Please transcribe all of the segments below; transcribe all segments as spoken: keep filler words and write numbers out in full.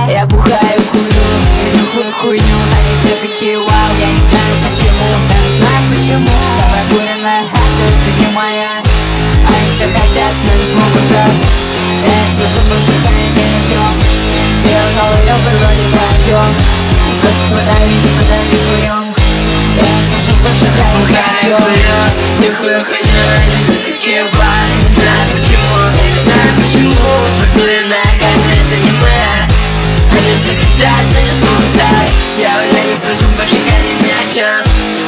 Я бухаю, курю, и нюхаю хуйню. Они все такие вау, я не знаю почему. Я не знаю почему. Вся прогуленная хата, это не моя. Они все хотят, но не смогут так. Я не слышу бывших, они ни о чем. Я новый ёбар, вроде бы Артём. Просто подавись, подавись хуем. Я не слышу бывших, они ни о чем. Нюхаю хуйню, они все такие вау. Не знаю почему, я не знаю почему. Прогуленная хата, это не моя. Они все хотят, но не смогут так. Я уже не слышу бывших, они ни о чем.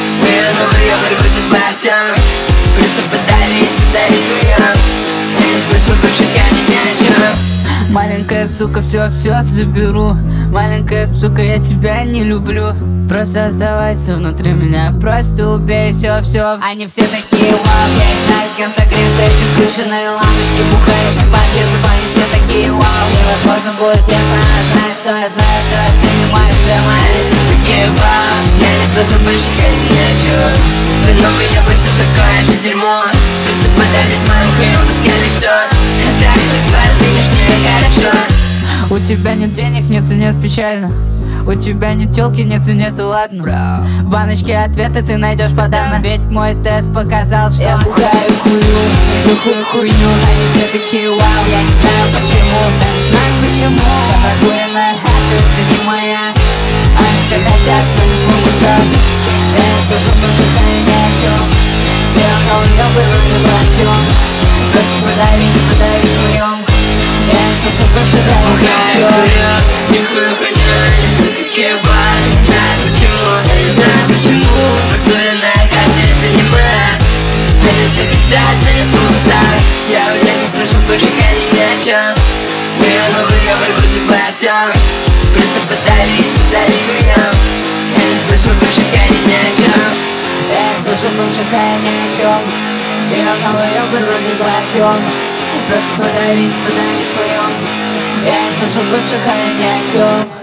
Я новый ёбар, вроде бы Артём. Просто подавись, подавись хуем. Я не слышу бывших, они ни о чем. Маленькая сука, все-все заберу. Маленькая сука, я тебя не люблю. Просто оставайся внутри меня, просто убей все-все. Они все такие вау, я не знаю, с кем согреться. Эти скрученные лампочки, бухаешь на подъездов. Они все такие вау, невозможно будет, я знаю. Знаю, что я знаю, что это не моя сперма. Они все такие вау, я не слышу бывших, они ни о чем. Ты новый ёбар, все такое же дерьмо. Просто подавись моим хуем, как я несёт. Это твоя нынешняя хорошо. У тебя нет денег, нет и нет, печально. У тебя нет тёлки, нет и нет, и ладно. В баночке ответы ты найдешь подавно. Ведь мой тест показал, что я бухаю, курю, нюхаю хуйню. Они все такие вау, я не знаю почему. Я не знаю почему. Вся прогуленная хата, это не моя. Они все хотят, но не смогут так. Я не слышу бывших, они ни о чем. Я новый ёбар, вроде бы Артём. Просто подавись, подавись хуем. Я не слышу бывших, они ни о чем. Нюхаю хуйню, они все такие вау. Не знаю почему, я не знаю почему. Прогуленная хата, это не моя. Они все хотят, но не смогут так. Я уже не слышу бывших, они ни о чем. Я новый ёбар, вроде бы Артём. Просто подавись, подавись хуем. Я не слышу бывших, они ни о чем. Я не слышу бывших, а я ни о чем. Я новый ёбар, вроде бы Артём. Просто подавись, подавись хуем. Я не слышу бывших, а я ни о чем.